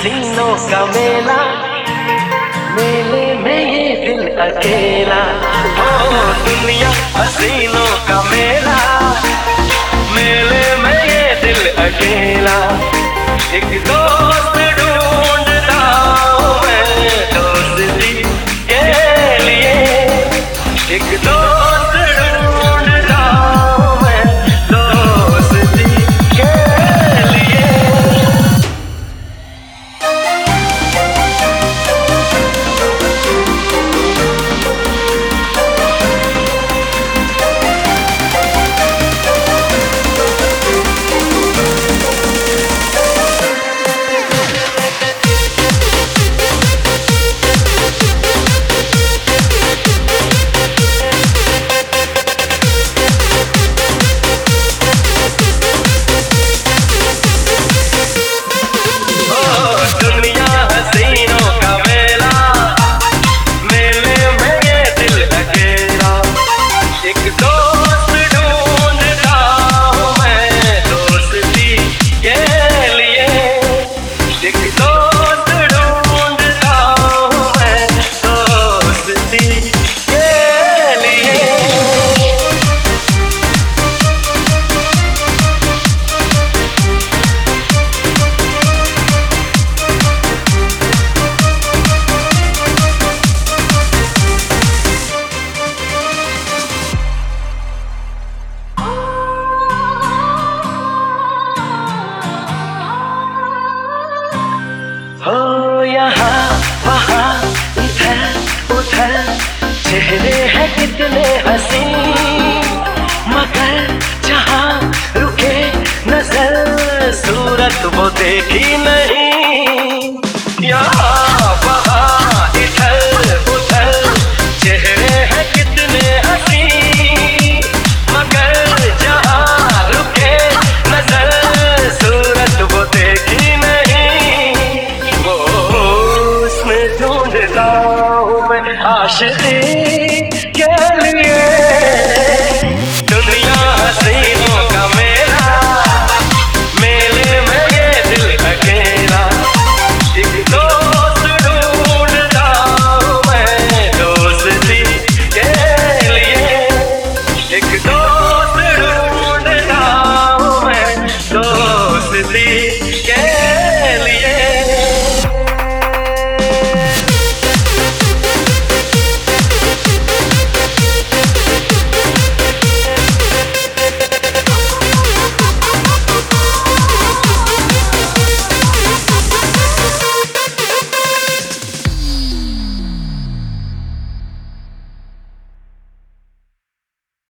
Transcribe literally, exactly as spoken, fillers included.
हसीनों का मेला, मेले में ये दिल अकेला। ओ दुनिया हसीनों का मेला, मेले में ये दिल अकेला। एक दोस्त ढूंढता हूँ मैं दोस्ती के लिए, एक दोस्त ढूंढता हूँ मैं दोस्ती के लिए। हो यहाँ वहाँ इधर उधर चेहरे हैं कितने हंसी, मगर जहाँ रुके नजर सूरत वो देखी नहीं। यहाँ वहाँ इधर उधर चेहरे हैं कितने हंसी, मगर जहाँ रुके नजर सूरत वो देखी नहीं। ढूंढता हूँ मैं आशिक़ी